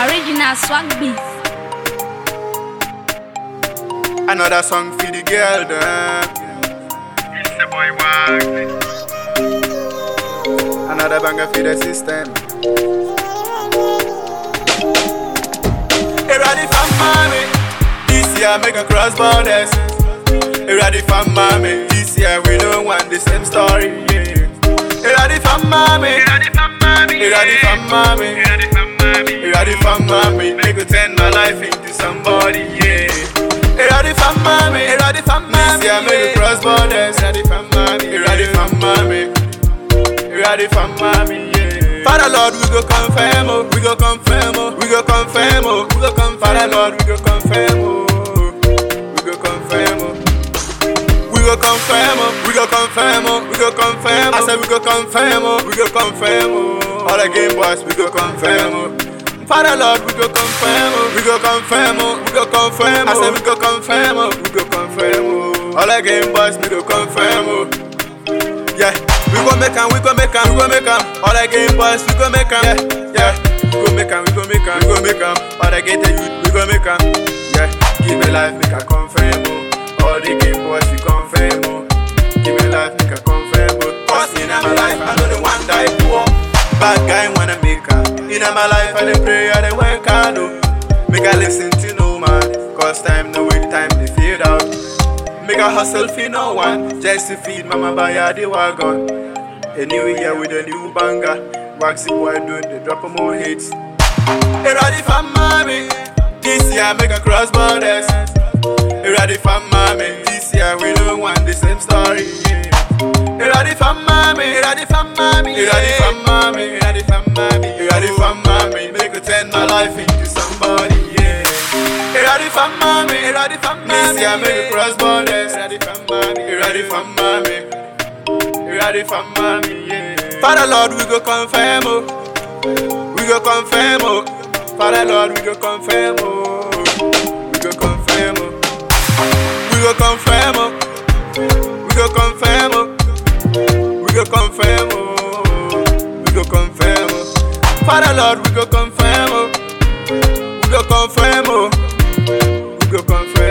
Original swag beat. Another song for the girl them. It's the boy Wag. Another banger for the system. Hey, ready for mommy? This year make a cross borders. Hey, ready for mommy? This year we don't want the same story. Yeah. Hey, ready for mommy? Ready for mommy. Hey, ready for mommy? Ready for mommy. Hey, ready for mommy? Make you turn my life into somebody. Yeah. Hey, ready for mommy? Hey, ready for mommy? This year make a cross borders. Ready for mommy? Hey, ready for mommy? Ready for mommy, yeah. Father Lord, we go confirm, oh. We go confirm, oh. We go confirm, oh. We go confirm, Father Lord, we go confirm, oh. We go confirm, oh. We go confirm, oh. We go confirm, oh. We go confirm, oh. I said we go confirm, oh. We go confirm, oh. All the game boys, we go confirm, oh. Father Lord, we go confirm, oh. We go confirm, oh. We go confirm, oh. I said we go confirm, oh. We go confirm, oh. All the game boys, we go confirm, oh. Yeah, we gon' make 'em, we gon' make 'em, we gon' make 'em. All the game boys, we gon' make 'em. Yeah, we gon' make 'em, we gon' make 'em, we gon' make 'em. All the get the youth, we gon' make 'em. Yeah, give me life, make a confirm, oh. All the game boys, we confirm, oh. Give me life, make a confirm, oh. Cause in my life, I know the one die poor. Bad guy wanna make her. In my life, I dey pray, I dey work hard, oh. Make her listen to no man. Cause time no wait, time they fade out. Make a hustle for no one, just to feed mama buy her the wagon. A new year with a new banger, Waxy boy doing the drop of more hits. Hey, ready for mommy? This year make a cross borders. Hey, ready for mommy? This year we don't want the same story. Yeah. Hey, ready for mommy? Hey, ready for mommy? Hey, ready for mommy? Hey, ready for mommy? Hey, ready for mommy? Make her turn my life into somebody. Yeah. Hey, ready for mommy? Hey, ready for mommy? This year make a cross borders. Ready for mommy? Hey, ready for mommy? Hey, ready for mommy? Yeah. Father Lord, we go confirm, oh. We go confirm, oh. Father Lord, we go confirm, oh. We go confirm, oh. We go confirm, oh. We go confirm, oh. We go confirm, oh. We go confirm, oh. Father Lord, we go confirm, oh. We go confirm, oh. We go confirm.